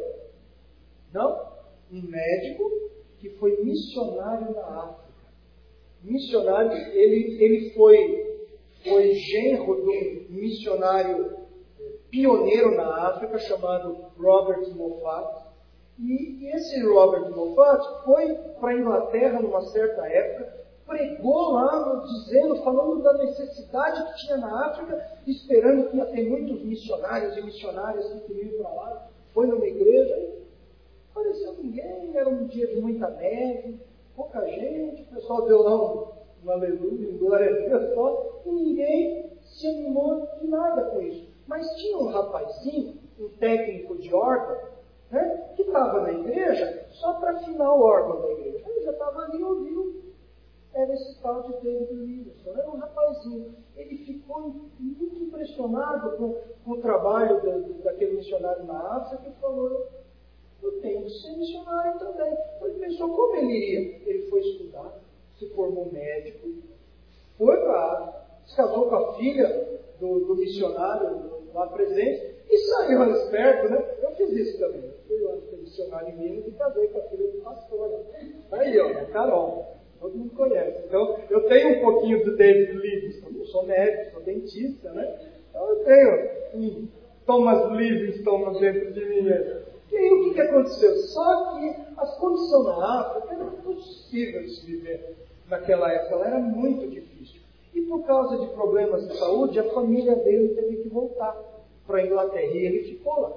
Não? Um médico que foi missionário na África. Missionário, ele, ele foi, foi genro de um missionário pioneiro na África, chamado Robert Moffat. E esse Robert Moffat foi para a Inglaterra numa certa época, pregou lá, dizendo, falando da necessidade que tinha na África, esperando que ia ter muitos missionários e missionárias que queriam ir para lá. Foi numa igreja e não apareceu ninguém, era um dia de muita neve, pouca gente, o pessoal deu lá um, um aleluia, um glória a Deus só, e ninguém se animou de nada com isso. Mas tinha um rapazinho, um técnico de órgão, né, que estava na igreja só para afinar o órgão da igreja. Ele já estava ali, ouviu. Era esse tal de David Livingstone. Era um rapazinho. Ele ficou muito impressionado com, com o trabalho da, daquele missionário na África e falou, eu tenho que ser missionário também. Ele pensou, como ele iria? Ele foi estudar, se formou médico, foi para a África, se casou com a filha do, do missionário lá presente e saiu esperto, né? Eu fiz isso também. Eu fui lá ser missionário em Minas e casei com a filha do pastor. Aí, ó, a Carol. Todo mundo conhece. Então, eu tenho um pouquinho do David Livingstone. Eu sou médico, sou dentista, né? Então, eu tenho um Thomas Livingstone dentro de mim. E aí, o que, que aconteceu? Só que a condição na África era impossível de se viver naquela época. Ela era muito difícil. E por causa de problemas de saúde, a família dele teve que voltar para a Inglaterra. E ele ficou lá.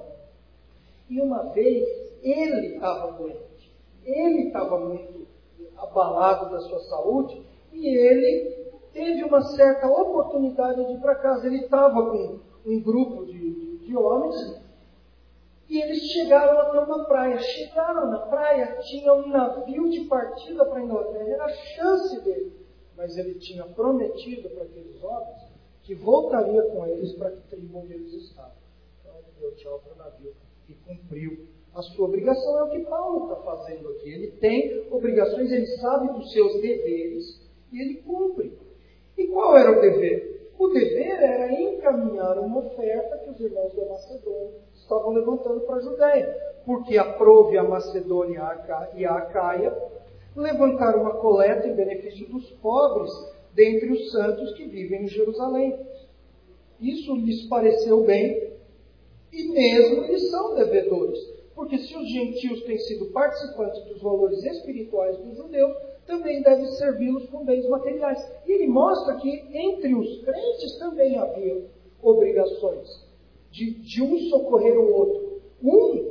E uma vez, ele estava doente. Ele estava muito abalado da sua saúde, e ele teve uma certa oportunidade de ir para casa. Ele estava com um grupo de, de, de homens, e eles chegaram até uma praia. Chegaram na praia, tinha um navio de partida para a Inglaterra, era a chance dele. Mas ele tinha prometido para aqueles homens que voltaria com eles para a tribo onde eles estavam. Então ele deu tchau para o navio e cumpriu a sua obrigação. É o que Paulo está fazendo aqui. Ele tem obrigações, ele sabe dos seus deveres e ele cumpre. E qual era o dever? O dever era encaminhar uma oferta que os irmãos da Macedônia estavam levantando para a Judéia. Porque aprove a Macedônia e a Acaia levantar uma coleta em benefício dos pobres dentre os santos que vivem em Jerusalém. Isso lhes pareceu bem e mesmo eles são devedores. Porque se os gentios têm sido participantes dos valores espirituais dos judeus, também devem servi-los com bens materiais. E ele mostra que entre os crentes também havia obrigações de, de um socorrer o outro. Um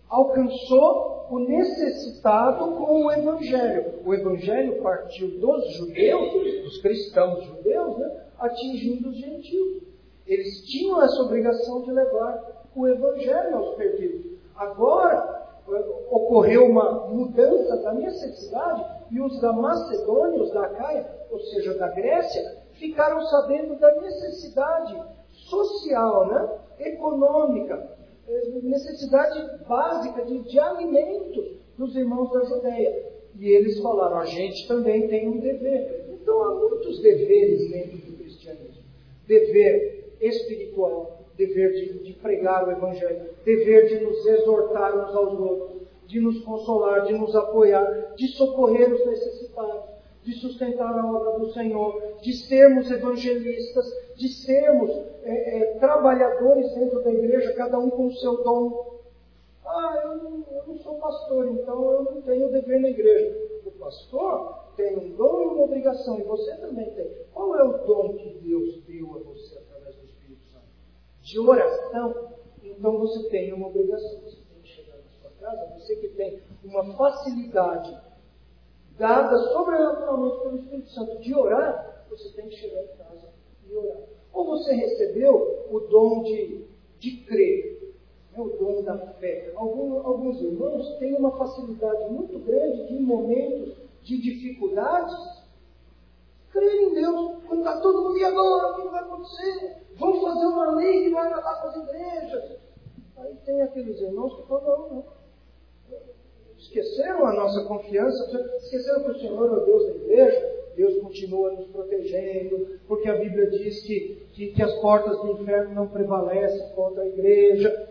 alcançou o necessitado com o Evangelho. O Evangelho partiu dos judeus, dos cristãos judeus, né, atingindo os gentios. Eles tinham essa obrigação de levar o Evangelho aos perdidos. Agora, ocorreu uma mudança da necessidade e os da Macedônia, os da Acaia, ou seja, da Grécia, ficaram sabendo da necessidade social, né? Econômica, necessidade básica de, de alimentos dos irmãos da Judeia. E eles falaram, a gente também tem um dever. Então há muitos deveres dentro do cristianismo. Dever espiritual, dever de, de pregar o Evangelho, dever de nos exortar uns aos outros, de nos consolar, de nos apoiar, de socorrer os necessitados, de sustentar a obra do Senhor, de sermos evangelistas, de sermos é, é, trabalhadores dentro da igreja, cada um com o seu dom. Ah, eu não, eu não sou pastor, então eu não tenho dever na igreja. O pastor tem um dom e uma obrigação, e você também tem. Qual é o dom que Deus deu a você através do Espírito Santo? De oração. Então você tem uma obrigação. Você tem que chegar na sua casa, você que tem uma facilidade dada sobrenaturalmente pelo Espírito Santo de orar, você tem que chegar em casa e orar. Ou você recebeu o dom de, de crer. É o dom da fé. Alguns, alguns irmãos têm uma facilidade muito grande de, em momentos de dificuldades, crer em Deus. Quando está todo mundo, e agora? O que vai acontecer? Vamos fazer uma lei que vai acabar com as igrejas. Aí tem aqueles irmãos que falam, não, não. Esqueceram a nossa confiança, esqueceram que o Senhor é o Deus da igreja. Deus continua nos protegendo, porque a Bíblia diz que, que, que as portas do inferno não prevalecem contra a igreja.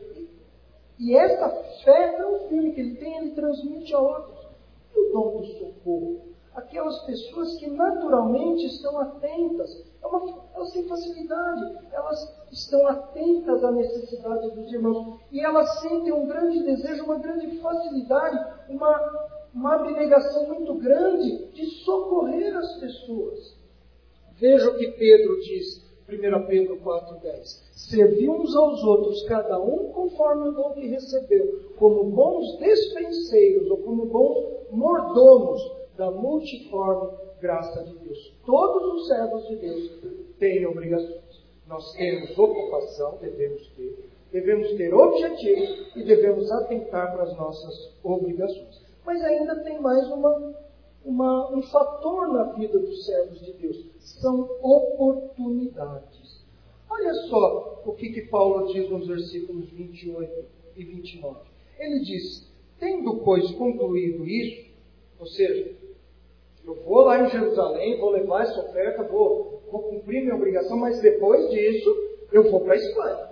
E essa fé tão firme que ele tem, ele transmite a outros. E o dom do socorro? Aquelas pessoas que naturalmente estão atentas, é uma, elas têm facilidade, elas estão atentas à necessidade dos irmãos. E elas sentem um grande desejo, uma grande facilidade, uma, uma abnegação muito grande de socorrer as pessoas. Veja o que Pedro diz. primeira Pedro quatro, dez. Servi uns aos outros, cada um conforme o dom que recebeu, como bons despenseiros ou como bons mordomos da multiforme graça de Deus. Todos os servos de Deus têm obrigações. Nós temos ocupação, devemos ter, devemos ter objetivos e devemos atentar para as nossas obrigações. Mas ainda tem mais uma, uma, um fator na vida dos servos de Deus. São oportunidades. Olha só o que, que Paulo diz nos versículos vinte e oito e vinte e nove. Ele diz, tendo, pois, concluído isso, ou seja, eu vou lá em Jerusalém, vou levar essa oferta, vou, vou cumprir minha obrigação, mas depois disso, eu vou para a Espanha.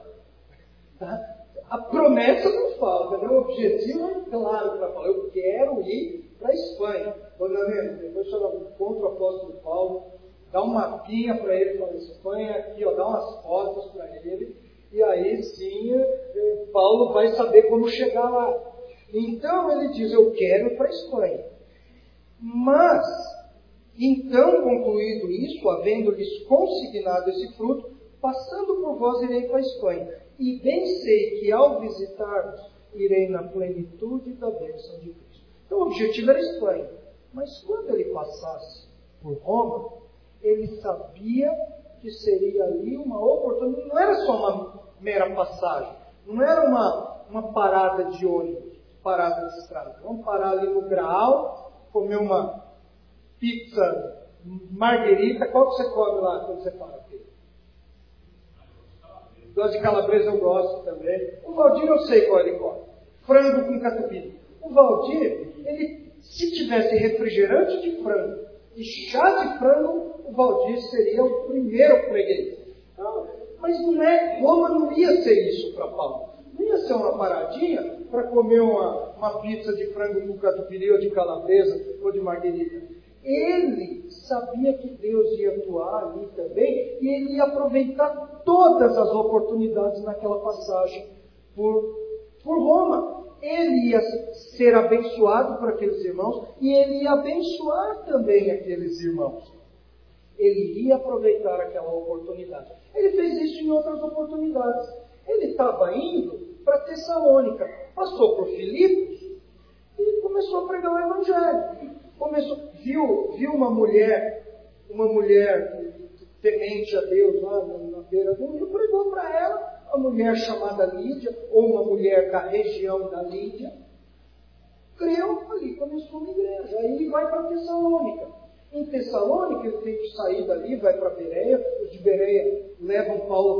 Tá? A promessa não falta, né? O objetivo é claro para falar, eu quero ir para a Espanha. Dona Helena, depois o senhor encontra o apóstolo Paulo, dá um mapinha para ele para a Espanha, aqui, ó, dá umas fotos para ele, e aí sim Paulo vai saber como chegar lá. Então ele diz, eu quero ir para a Espanha. Mas, então, concluído isso, havendo-lhes consignado esse fruto, passando por vós irei para a Espanha. E bem sei que ao visitar-vos, irei na plenitude da bênção de Cristo. Então o objetivo era a Espanha. Mas quando ele passasse por Roma, ele sabia que seria ali uma oportunidade. Não era só uma mera passagem. Não era uma, uma parada de ônibus, parada de estrada. Vamos parar ali no Graal, comer uma pizza marguerita. Qual que você come lá quando você para aqui? Doce de calabresa eu gosto também. O Valdir eu sei qual ele come. Frango com catupiry. O Valdir, ele, se tivesse refrigerante de frango e chá de frango, o Valdir seria o primeiro freguês. Então, mas não é, Roma não ia ser isso para Paulo. Não ia ser uma paradinha para comer uma, uma pizza de frango com catupiry ou de calabresa ou de marguerita. Ele sabia que Deus ia atuar ali também e ele ia aproveitar todas as oportunidades naquela passagem por, por Roma. Ele ia ser abençoado por aqueles irmãos e ele ia abençoar também aqueles irmãos. Ele ia aproveitar aquela oportunidade. Ele fez isso em outras oportunidades. Ele estava indo para Tessalônica, passou por Filipos e começou a pregar o Evangelho. Começou, viu, viu uma mulher, uma mulher temente a Deus lá na, na beira do rio, pregou para ela, a mulher chamada Lídia, ou uma mulher da região da Lídia, creu ali, começou uma igreja. Aí ele vai para Tessalônica. Em Tessalônica, ele tem que sair dali, vai para Bereia. Os de Bereia levam Paulo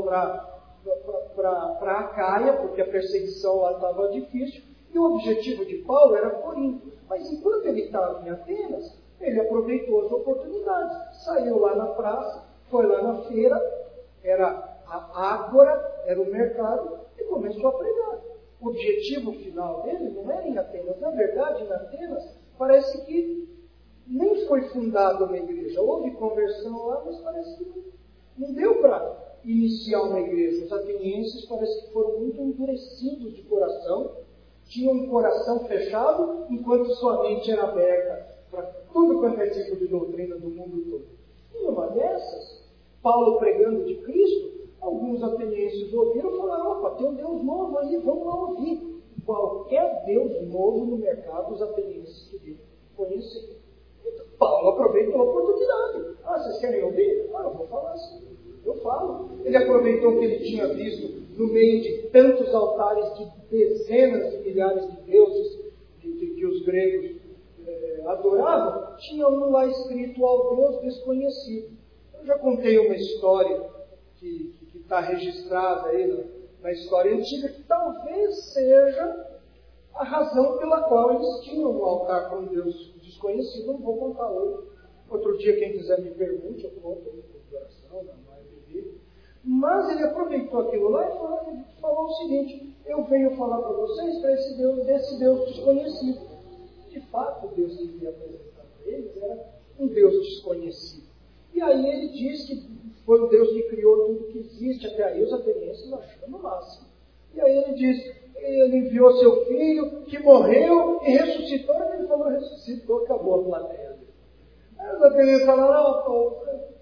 para Acaia, porque a perseguição lá estava difícil. E o objetivo de Paulo era Corinto. Mas enquanto ele estava em Atenas, ele aproveitou as oportunidades. Saiu lá na praça, foi lá na feira, era a ágora, era o mercado, e começou a pregar. O objetivo final dele não era em Atenas. Na verdade, em Atenas, parece que nem foi fundada uma igreja. Houve conversão lá, mas parece que não, não deu para iniciar uma igreja. Os atenienses parece que foram muito endurecidos de coração, tinham um coração fechado, enquanto sua mente era aberta para tudo quanto é tipo de doutrina do mundo todo. E numa dessas, Paulo pregando de Cristo, alguns atenienses ouviram e falaram: opa, tem um Deus novo aí, vamos lá ouvir. Qualquer Deus novo no mercado, os atenienses queriam conhecer. Então, Paulo aproveitou a oportunidade. Ah, vocês querem ouvir? Ah, eu vou falar assim. Eu falo. Ele aproveitou que ele tinha visto no meio de tantos altares de dezenas de milhares de deuses de, de, que os gregos eh, adoravam, tinha um lá escrito: ao Deus desconhecido. Eu já contei uma história que está registrada aí na, na história antiga, que talvez seja a razão pela qual eles tinham um altar para um Deus desconhecido. Não vou contar hoje. Outro dia, quem quiser me pergunte, eu conto aí por oração, na live dele. Mas ele aproveitou aquilo lá e falou, falou o seguinte: eu venho falar para vocês para esse Deus, desse Deus desconhecido. De fato, o Deus que ele ia apresentar para eles era um Deus desconhecido. E aí ele diz que foi o Deus que criou tudo que existe. Até aí os atenienses acham no máximo. E aí ele diz: ele enviou seu filho, que morreu e ressuscitou. E ele falou: ressuscitou, acabou a plateia. Aí os atenienses falaram: não, Paulo,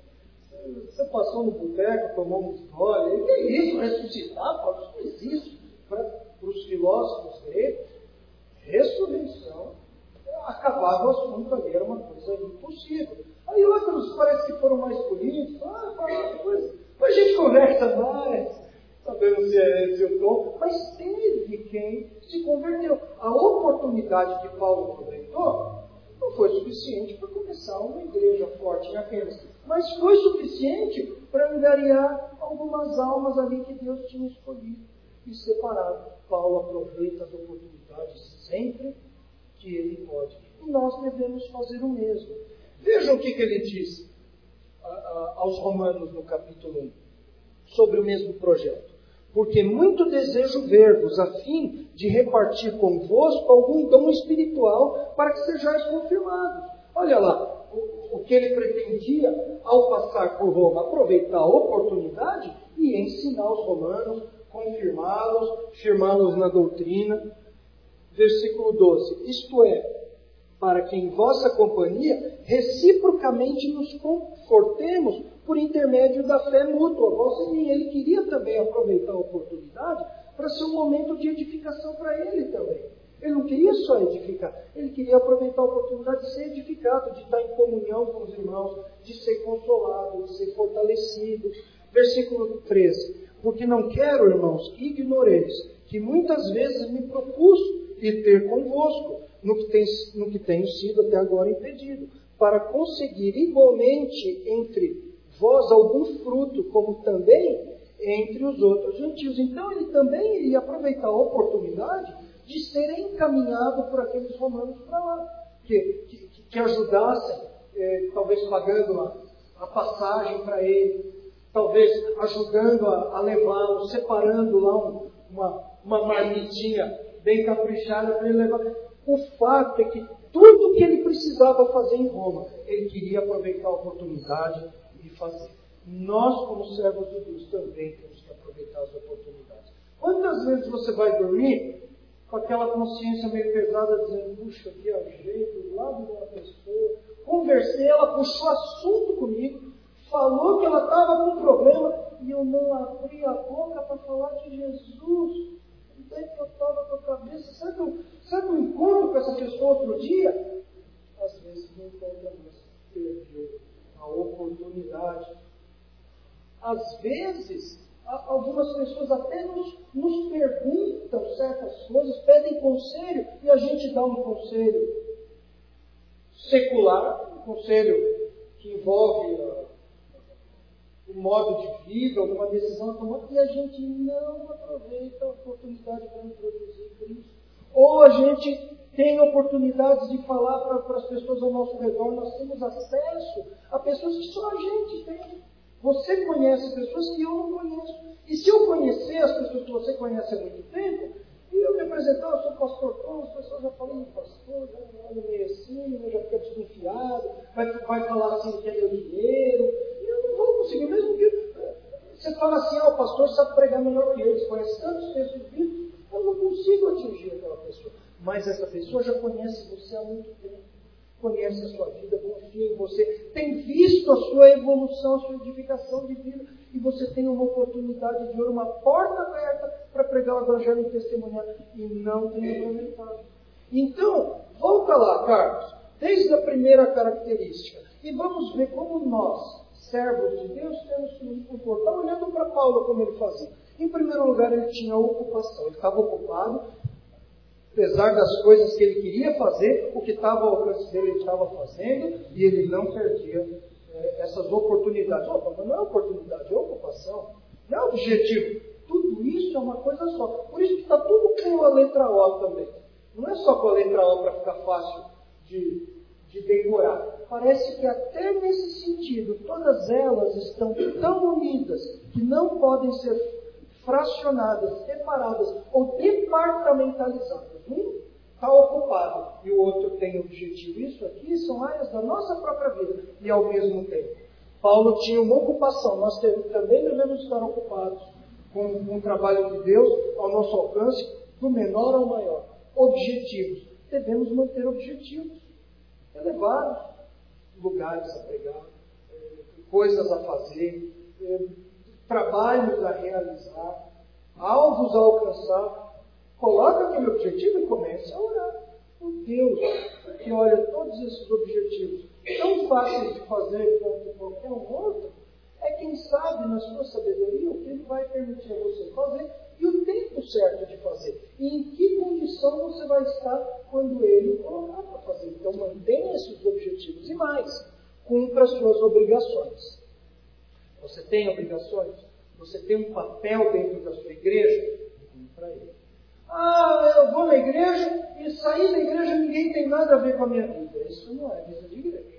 você passou no boteco, tomou um gole. Que é isso, ressuscitar, Paulo? Isso não existe. Para os filósofos gregos, ressurreição acabava o assunto ali, era uma coisa impossível. Aí outros parece que foram mais políticos. Ah, fala, depois, depois a gente conversa mais, sabendo se é esse o tom. Mas teve quem se converteu. A oportunidade que Paulo aproveitou não foi suficiente para começar uma igreja forte em Atenas, mas foi suficiente para angariar algumas almas ali que Deus tinha escolhido e separado. Paulo aproveita as oportunidades sempre que ele pode. E nós devemos fazer o mesmo. Vejam o que, que ele diz a, a, aos Romanos no capítulo um, sobre o mesmo projeto. Porque muito desejo ver-vos, a fim de repartir convosco algum dom espiritual, para que sejais confirmados. Olha lá, o, o que ele pretendia, ao passar por Roma, aproveitar a oportunidade e ensinar os romanos, confirmá-los, firmá-los na doutrina. Versículo doze, isto é, para que em vossa companhia reciprocamente nos confortemos por intermédio da fé mútua, vossa e minha. Ele queria também aproveitar a oportunidade para ser um momento de edificação para ele também. Ele não queria só edificar, ele queria aproveitar a oportunidade de ser edificado, de estar em comunhão com os irmãos, de ser consolado, de ser fortalecido. Versículo treze, porque não quero, irmãos, que ignoreis que muitas vezes me propus ir ter convosco, no que, tem, no que tenho sido até agora impedido, para conseguir igualmente entre vós algum fruto, como também entre os outros gentios. Então ele também iria aproveitar a oportunidade de ser encaminhado por aqueles romanos para lá, que, que, que ajudassem, eh, talvez pagando a, a passagem para ele, talvez ajudando a, a levá-lo, separando lá um, uma, uma marmitinha bem caprichada para ele levar. O fato é que tudo que ele precisava fazer em Roma, ele queria aproveitar a oportunidade e fazer. Nós, como servos de Deus, também temos que aproveitar as oportunidades. Quantas vezes você vai dormir com aquela consciência meio pesada, dizendo: puxa, viajei do lado de uma pessoa, conversei, ela puxou assunto comigo, falou que ela estava com um problema e eu não abri a boca para falar de Jesus. Daí que eu estava com a cabeça, será que eu, será que eu encontro com essa pessoa outro dia? Às vezes não encontra mais, perdeu a oportunidade. Às vezes, algumas pessoas até nos, nos perguntam certas coisas, pedem conselho, e a gente dá um conselho secular, um conselho que envolve uh, um modo de vida, alguma decisão tomada, e a gente não aproveita a oportunidade para introduzir Cristo. Ou a gente tem oportunidades de falar para, para as pessoas ao nosso redor, nós temos acesso a pessoas que só a gente tem. Você conhece pessoas que eu não conheço. E se eu conhecer as pessoas que você conhece há muito tempo, e eu me apresentar, eu sou pastor Tom, as pessoas já falam, pastor, já olham meio assim, eu já fico desconfiado, vai, vai falar assim que é meu dinheiro, e eu não vou conseguir, mesmo que você fala assim, ah, o pastor sabe pregar melhor que eles, conhece tantos textos bíblicos, eu não consigo atingir aquela pessoa. Mas essa pessoa já conhece você há muito tempo, conhece a sua vida, confia em você, tem visto a sua evolução, a sua edificação de vida, e você tem uma oportunidade de ouro, uma porta aberta para pregar o Evangelho e testemunhar, e não tem aproveitado. Então, volta lá, Carlos, desde a primeira característica, e vamos ver como nós, servos de Deus, temos que nos comportar, olhando para Paulo como ele fazia. Em primeiro lugar, ele tinha ocupação, ele estava ocupado, apesar das coisas que ele queria fazer, o que estava ao alcance dele, ele estava fazendo, e ele não perdia é, essas oportunidades. Opa, mas não é oportunidade, é ocupação. Não é objetivo. Tudo isso é uma coisa só. Por isso que está tudo com a letra O também. Não é só com a letra O para ficar fácil de, de decorar. Parece que até nesse sentido, todas elas estão tão unidas que não podem ser fracionadas, separadas ou departamentalizadas. Um está ocupado e o outro tem objetivo. Isso aqui são áreas da nossa própria vida e ao mesmo tempo. Paulo tinha uma ocupação. Nós também devemos estar ocupados com, com o trabalho de Deus ao nosso alcance, do menor ao maior. Objetivos. Devemos manter objetivos elevados, lugares a pregar, coisas a fazer, trabalhos a realizar, alvos a alcançar. Coloca aquele objetivo e comece a orar. O Deus que olha todos esses objetivos tão fáceis de fazer quanto qualquer um outro, é quem sabe na sua sabedoria o que Ele vai permitir a você fazer e o tempo certo de fazer. E em que condição você vai estar quando Ele o colocar para fazer. Então mantenha esses objetivos e mais, cumpra as suas obrigações. Você tem obrigações? Você tem um papel dentro da sua igreja? Cumpra ele. Ah, eu vou na igreja e sair da igreja ninguém tem nada a ver com a minha vida. Isso não é vida de igreja.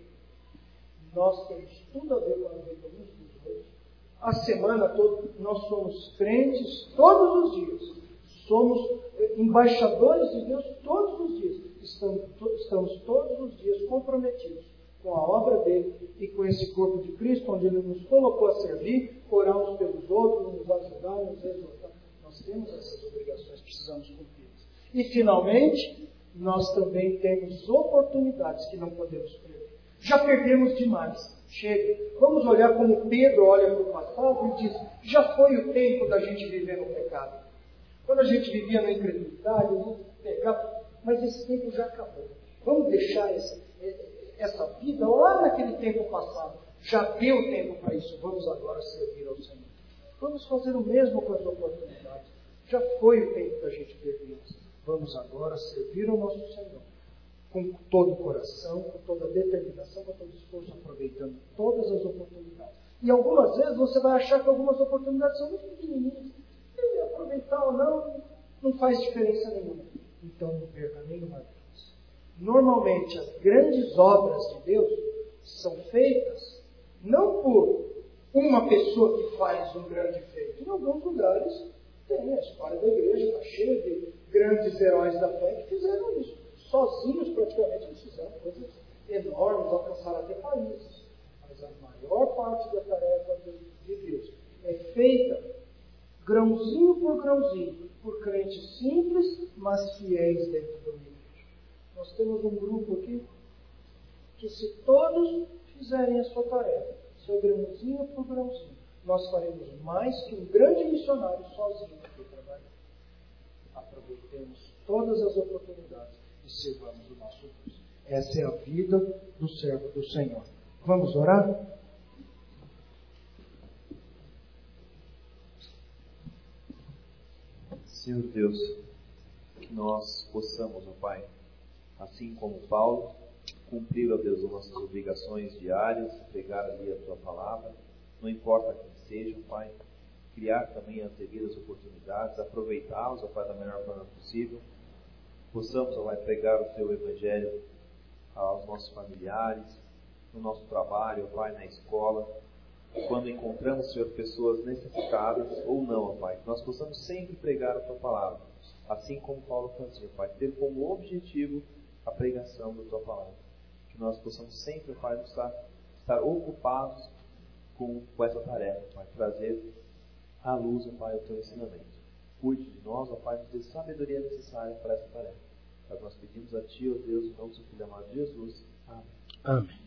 Nós temos tudo a ver com a vida uns dos outros. A semana toda nós somos crentes todos os dias. Somos embaixadores de Deus todos os dias. Estamos, estamos todos os dias comprometidos com a obra dele e com esse corpo de Cristo, onde ele nos colocou a servir, orar uns pelos outros, nos ajudar, nos exortar. Nós temos essas obrigações, precisamos cumpri-las. E, finalmente, nós também temos oportunidades que não podemos perder. Já perdemos demais. Chega. Vamos olhar como Pedro olha para o passado e diz, já foi o tempo da gente viver no pecado. Quando a gente vivia na incredulidade, no pecado, mas esse tempo já acabou. Vamos deixar esse, essa vida lá naquele tempo passado. Já deu tempo para isso. Vamos agora servir ao Senhor. Vamos fazer o mesmo com as oportunidades. Já foi o tempo da gente perdê-las. Vamos agora servir ao nosso Senhor. Com todo o coração, com toda a determinação, com todo o esforço, aproveitando todas as oportunidades. E algumas vezes você vai achar que algumas oportunidades são muito pequenininhas. E aproveitar ou não, não faz diferença nenhuma. Então não perca nenhuma vez. Normalmente as grandes obras de Deus são feitas não por uma pessoa que faz um grande feito. Em alguns lugares tem, a história da igreja está cheia de grandes heróis da fé que fizeram isso. Sozinhos praticamente eles fizeram coisas enormes, alcançaram até países. Mas a maior parte da tarefa de Deus é feita grãozinho por grãozinho, por crentes simples, mas fiéis dentro da igreja. Nós temos um grupo aqui que, se todos fizerem a sua tarefa, seu grãozinho por grãozinho, nós faremos mais que um grande missionário sozinho aqui trabalhando. Aproveitemos todas as oportunidades e servamos o nosso Deus. Essa é a vida do servo do Senhor. Vamos orar? Senhor Deus, que nós possamos, ó Pai, assim como Paulo, cumprir, ó Deus, as nossas obrigações diárias, pregar ali a Tua palavra, não importa quem seja, Pai, criar também as devidas oportunidades, aproveitá-los, ó Pai, da melhor forma possível, possamos, ó Pai, pregar o Teu Evangelho aos nossos familiares, no nosso trabalho, ó Pai, na escola, quando encontramos, Senhor, pessoas necessitadas ou não, ó Pai, que nós possamos sempre pregar a Tua palavra, assim como Paulo fazia, Pai, ter como objetivo a pregação da Tua palavra. Que nós possamos sempre, ó Pai, estar, estar ocupados com, com essa tarefa, Pai, trazer à luz, ó Pai, o Teu ensinamento. Cuide de nós, ó Pai, nos dê sabedoria necessária para essa tarefa. Nós pedimos a Ti, ó Deus, em nome do Filho amado Jesus. Amém. Amém.